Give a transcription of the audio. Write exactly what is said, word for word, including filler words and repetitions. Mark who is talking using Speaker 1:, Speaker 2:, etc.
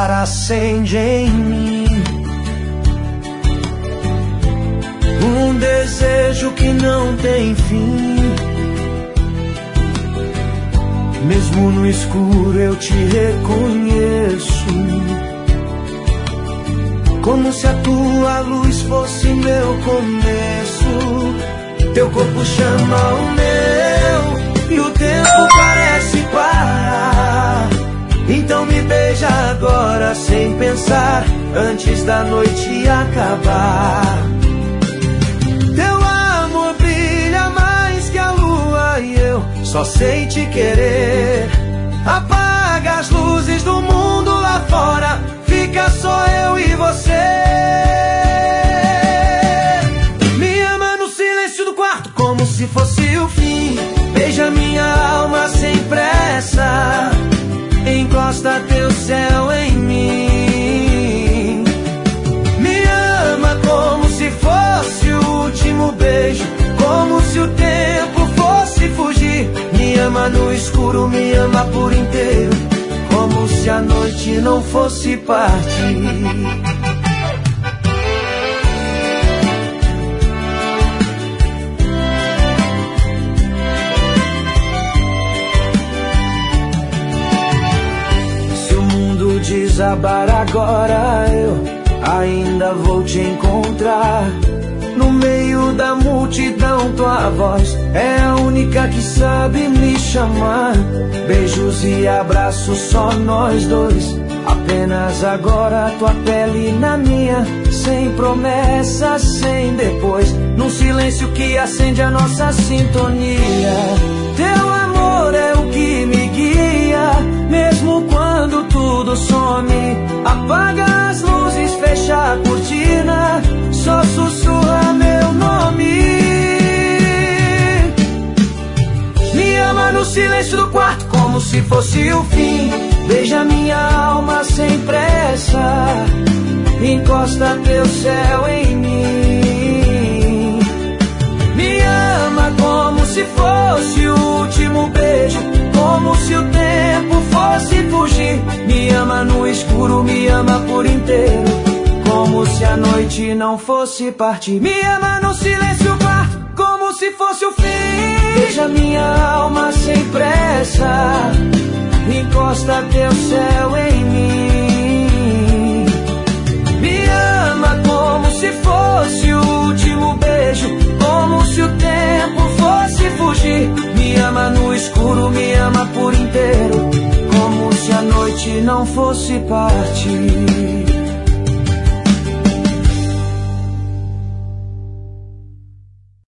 Speaker 1: amar acende em mim um desejo que não tem fim. Mesmo no escuro eu te reconheço, como se a tua luz fosse meu começo. Teu corpo chama o meu e o tempo parece parar. Então me beija agora sem pensar, antes da noite acabar. Teu amor brilha mais que a lua e eu só sei te querer. Apaga as luzes do mundo lá fora, fica só eu e você. Me ama no silêncio do quarto, como se fosse o fim. Beija minha alma sem pressa, encosta teu céu em mim. Me ama como se fosse o último beijo, como se o tempo fosse fugir. Me ama no escuro, me ama por inteiro, como se a noite não fosse partir. Se o mundo desabar agora, eu ainda vou te encontrar. No meio da multidão tua voz é a única que sabe me chamar. Beijos e abraços só nós dois, apenas agora tua pele na minha, sem promessas, sem depois, num silêncio que acende a nossa sintonia. Teu amor é o que me guia, mesmo quando tudo some. Apaga as luzes, fecha a cortina, só sussurra meu nome. Me ama no silêncio do quarto, como se fosse o fim. Beija minha alma sem pressa, encosta teu céu em mim. Me ama como se fosse o último beijo, como se o tempo fosse fugir. Me ama no escuro, me ama por inteiro, como se a noite não fosse partir. Me ama no silêncio do quarto, como se fosse o fim. Beija minha alma sem pressa, encosta teu céu em mim. Me ama como se fosse o último beijo, como se o tempo fosse fugir. Me ama no escuro, me ama por inteiro, como se a noite não fosse partir.